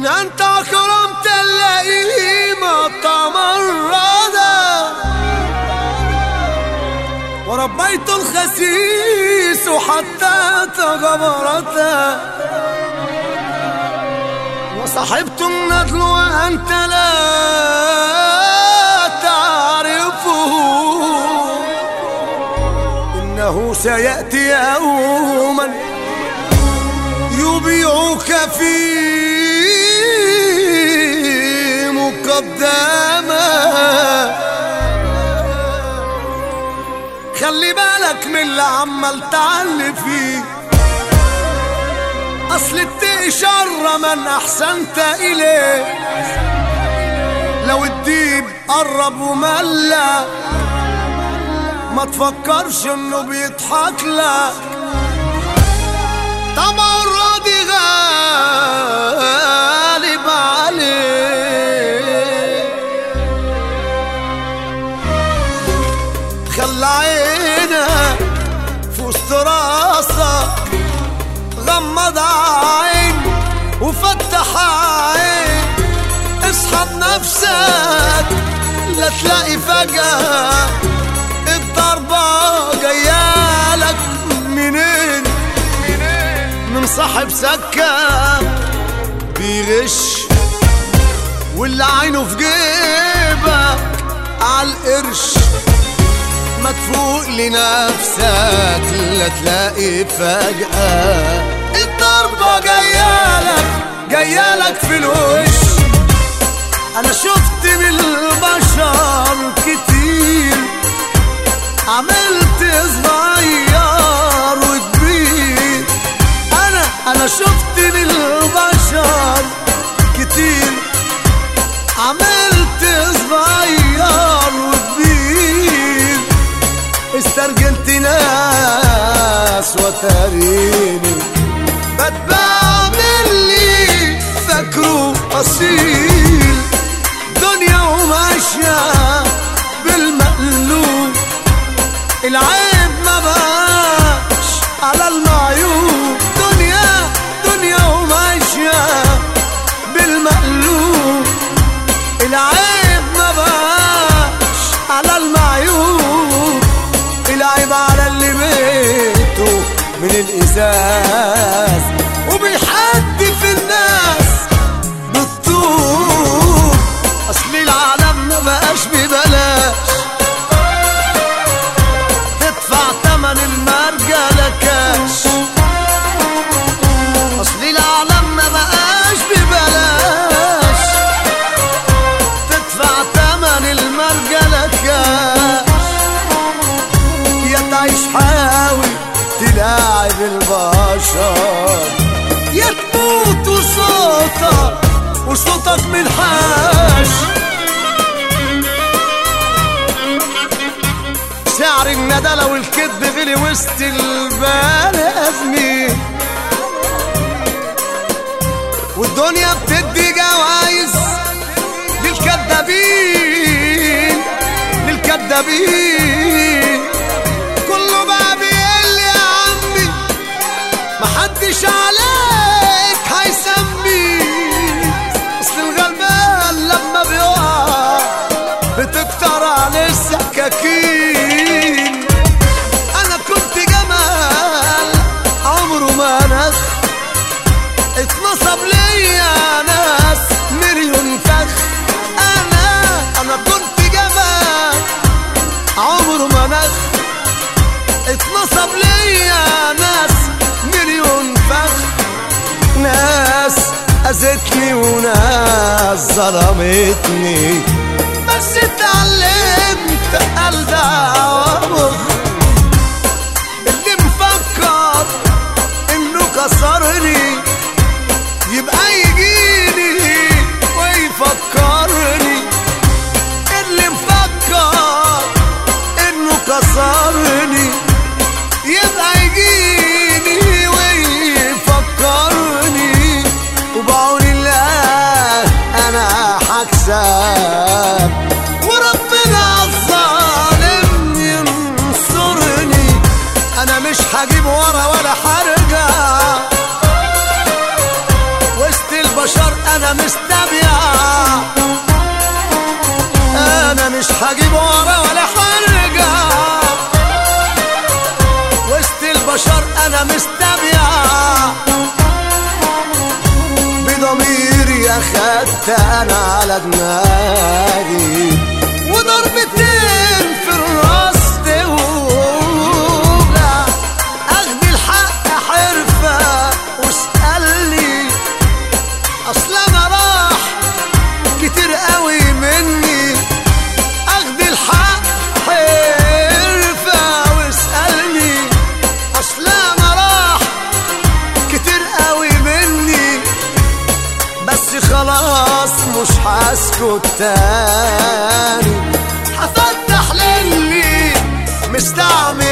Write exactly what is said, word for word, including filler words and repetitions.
من أنت كرمت اللئيمة تمردا وربيت الخسيس حتى تغبرتا وصحبت الندل وأنت لا تعرفه إنه سيأتي يوما يبيعك في مقدمة. خلي بالك من اللي عمال تعلي فيه، أصل اتقي شر من أحسنت إليه. لو الديب قرب وملى ما تفكرش إنه بيضحك لك، طبعا الراضي غالب عليه. خلى عينك في وسط راسك، غمض عين وفتح عين، اصحى بنفسك لا تلاقي فجأة الضربة جايالك منين؟ من صاحب سكة بيغش واللي عينه في جيبك عالقرش. ما تفوق لنفسك لا تلاقي فجأة الضربة جايالك جايالك في الوش. أنا شفت من البشر كتير، عملت صغير وكبير. أنا أنا شفت من البشر كتير، عملت صغير وكبير. استرجلت ناس وتريني بتباع باللي فاكره أصيل. دنيا وماشية بالمقلوب، العيب ما بقاش على المعيوب. دنيا دنيا وماشية بالمقلوب، العيب ما بقاش على المعيوب. العيب على اللي بيته من الإزاز وبيحدف الناس بالطوب. أصل العالم ما بقاش ببلاش، تدفع تمن المرجلة كاش. أصل العالم ما بقاش ببلاش، تدفع تمن المرجلة كاش. يا تعيش حاول تلاعب البشر، يا تموت وصوتك وصوتك منحاش. سعر الندلة والكذب غلي وسط البني آدمين، والدنيا بتدي جوايز للكدابين للكدابين. كله بقى بيقل يا عمي، محدش عليك هيسميك. اصل الغلبان لما بيقع بتكتر عليه السكاكين. انا كنت جمال عمره ما نخ، اتنصب ليا ناس مليون فخ. انا انا كنت جمال عمره ما نخ، اتنصب ليا ناس مليون فخ. ناس أذتني وناس ظلمتني، بس اتعلمت ألدع وأبخ. اللي مفكر إنه كسرني يبقى يجيني ويفكرني. اللي مفكر إنه كسرني يبقى يجيني ويفكرني. وبعون الله أنا هكسب، وربنا الظالم ينصرني. أنا مش هجيب ورا ولا هرجع وسط البشر البشر انا مستبيع، انا مش هجيب ورا ولا هرجع، وسط البشر انا مستبيع، بضميري اخدت انا على دماغي وضربتين في الراس توجع. اخد الحق حرفة واسألني، اصل انا راح كتير قوي مني. اخد الحق حرفة واسألني، اصل انا راح كتير قوي مني، بس خلاص مش هسكت تاني، هفتح للي مستعمل